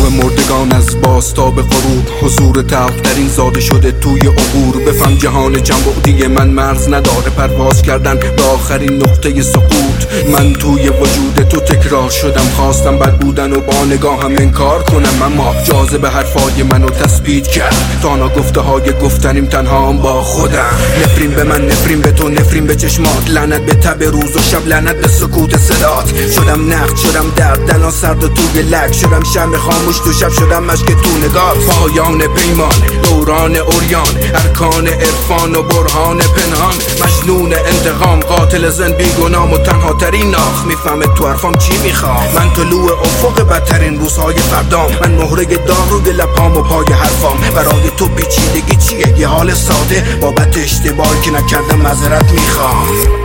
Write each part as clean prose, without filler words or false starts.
مردگان از باستا به غروب، حضور تلخترین زاده شده توی عبور. بفهم جهان جنبعدی من مرز نداره، پرواز کردن به آخرین نقطه سقوط. من توی وجود تو تکرار شدم، خواستم بد بودن و با نگاهم انکار کنم، اما جاذبه حرفای منو تثبیت کرد. تانا گفته های گفتنیم تنها با خودم. نفرین به من، نفرین به تو، نفرین به چشمات، لعنت به تب روز و شب، لعنت به سکوت صدات. شدم نقد، شدم درد، دلان سرد و توی لک، شدم شمع خاموش تو شب، شدم مشک تو نگاه. پایان پیمان، دوران اوریان، ارکان عرفان و برهان پنهان. مجنون انتقام، قاتل زن بیگنام و تنها ترین ناخ. میفهمه تو حرفام چی میخوام. من طلوع افق بدترین روزهای فردام، من مهره داغ روی لپام و پای حرفام. برای تو پیچیدگی چیه؟ یه حال ساده، بابت اشتباهی که نکردم معذرت میخوام.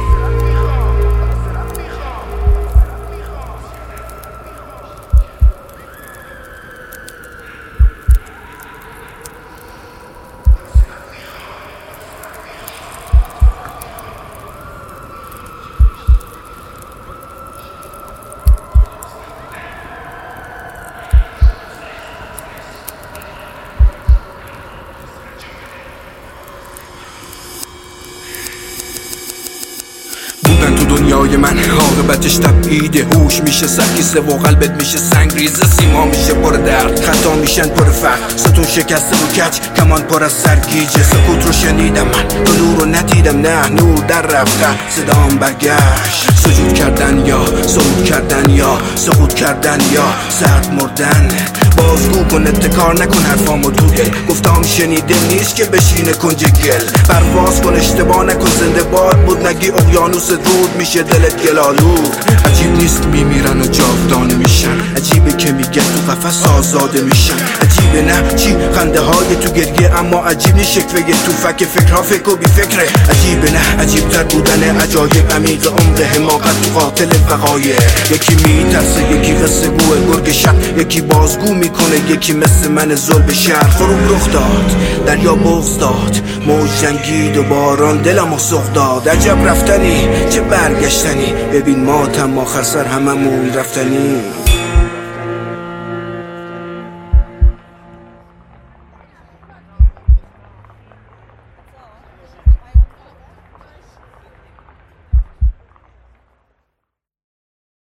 بودن تو دنیای من، عاقبتش تبعید هوش میشه، سرکیسه و قلبت میشه سنگریزه، سیما میشه پر درد، خطا میشن پر فرق، ستون شکسته و کج، کمان پر از سرگیجه. سکوت رو شنیدم من، تو نور رو ندیدم، نه نور در رفته، صدام برگشت. سجود کردن یا صعود کردن یا سقوط کردن یا سرد مردن. بازگو کن، اتکار نکن حرفامو تو گل، گفتم شنیده نیست که بشینه کنج گل. پرواز کن، اشتباه نکن، زنده باد بود نگی اقیانوس رود میشه دلت گلالود. عجیب نیست میمیرن و جاودانه میشن، عجیبه که میگن تو قفس آزاده میشن. عجیبه نه چی خنده های تو گریه، اما عجیب نیست شکوه تو فک فکرها فکر و بی فکره. عجیبه نه عجیب تر بودن عجایب، عمیق عمق حماقت تو قاتل وقایع. یکی میترسه، یکی قصه گوه گرگ شب، یکی بازگو میکنه، یکی مثل من ظلم شهر. غروب رخ داد، دریا بغض داد، موج جنگید و باران دلمو سوق داد. عجب رفتنی، چه برگشتنی، ببین ماتم آخر سر هممون رفتنی.